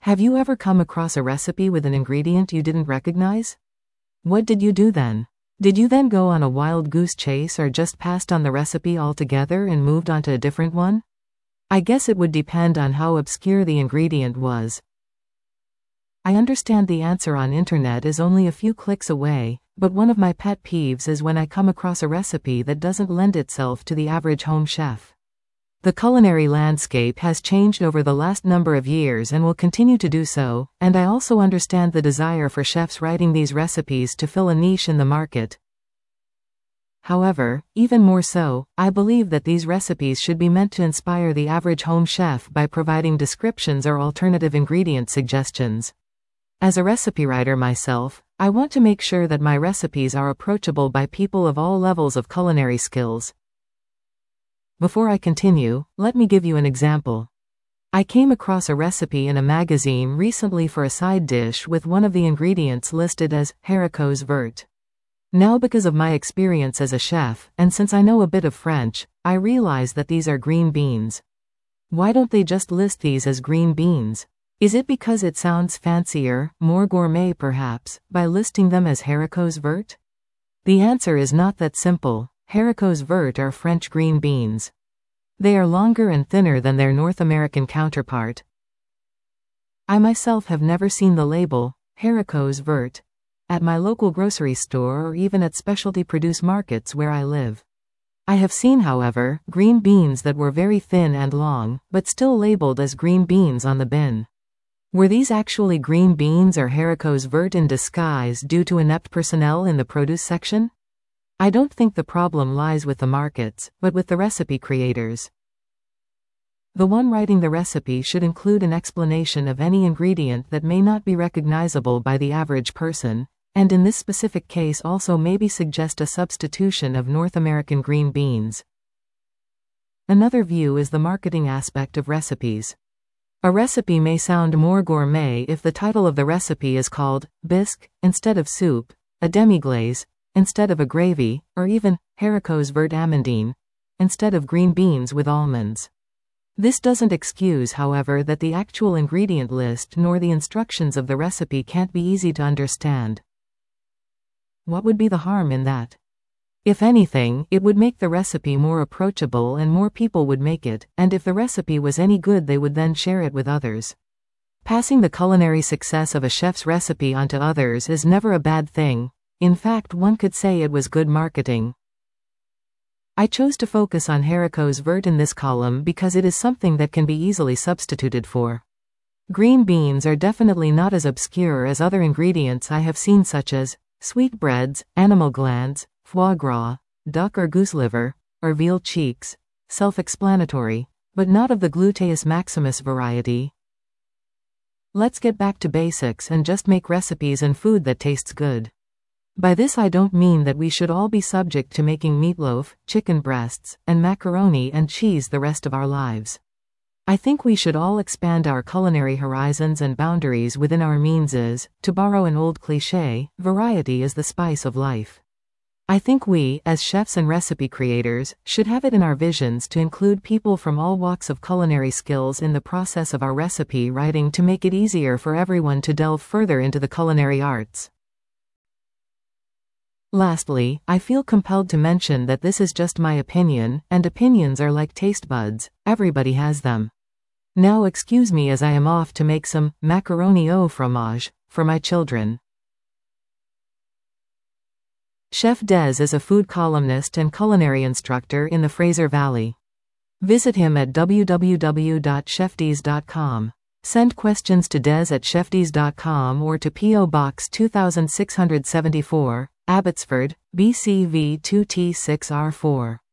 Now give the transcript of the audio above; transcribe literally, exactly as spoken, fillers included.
Have you ever come across a recipe with an ingredient you didn't recognize? What did you do then? Did you then go on a wild goose chase or just passed on the recipe altogether and moved on to a different one? I guess it would depend on how obscure the ingredient was. I understand the answer on internet is only a few clicks away, but one of my pet peeves is when I come across a recipe that doesn't lend itself to the average home chef. The culinary landscape has changed over the last number of years and will continue to do so, and I also understand the desire for chefs writing these recipes to fill a niche in the market. However, even more so, I believe that these recipes should be meant to inspire the average home chef by providing descriptions or alternative ingredient suggestions. As a recipe writer myself, I want to make sure that my recipes are approachable by people of all levels of culinary skills. Before I continue, let me give you an example. I came across a recipe in a magazine recently for a side dish with one of the ingredients listed as haricots verts. Now, because of my experience as a chef, and since I know a bit of French, I realize that these are green beans. Why don't they just list these as green beans? Is it because it sounds fancier, more gourmet perhaps, by listing them as haricots verts? The answer is not that simple. Haricots verts are French green beans. They are longer and thinner than their North American counterpart. I myself have never seen the label, haricots verts, at my local grocery store or even at specialty produce markets where I live. I have seen, however, green beans that were very thin and long, but still labeled as green beans on the bin. Were these actually green beans or haricots verts in disguise due to inept personnel in the produce section? I don't think the problem lies with the markets, but with the recipe creators. The one writing the recipe should include an explanation of any ingredient that may not be recognizable by the average person, and in this specific case also maybe suggest a substitution of North American green beans. Another view is the marketing aspect of recipes. A recipe may sound more gourmet if the title of the recipe is called bisque instead of soup, a demi-glace instead of a gravy, or even haricots verts amandine instead of green beans with almonds. This doesn't excuse, however, that the actual ingredient list nor the instructions of the recipe can't be easy to understand. What would be the harm in that? If anything, it would make the recipe more approachable and more people would make it, and if the recipe was any good they would then share it with others. Passing the culinary success of a chef's recipe onto others is never a bad thing. In fact, one could say it was good marketing. I chose to focus on haricots verts in this column because it is something that can be easily substituted for. Green beans are definitely not as obscure as other ingredients I have seen, such as sweetbreads, animal glands, foie gras, duck or goose liver, or veal cheeks. Self-explanatory, but not of the gluteus maximus variety. Let's get back to basics and just make recipes and food that tastes good. By this I don't mean that we should all be subject to making meatloaf, chicken breasts, and macaroni and cheese the rest of our lives. I think we should all expand our culinary horizons and boundaries within our means is, to borrow an old cliché, variety is the spice of life. I think we, as chefs and recipe creators, should have it in our visions to include people from all walks of culinary skills in the process of our recipe writing to make it easier for everyone to delve further into the culinary arts. Lastly, I feel compelled to mention that this is just my opinion, and opinions are like taste buds, everybody has them. Now excuse me as I am off to make some macaroni au fromage for my children. Chef Des is a food columnist and culinary instructor in the Fraser Valley. Visit him at w w w dot chef des dot com. Send questions to des at chef des dot com or to P O Box two thousand six hundred seventy-four, Abbotsford, B C V two T six R four.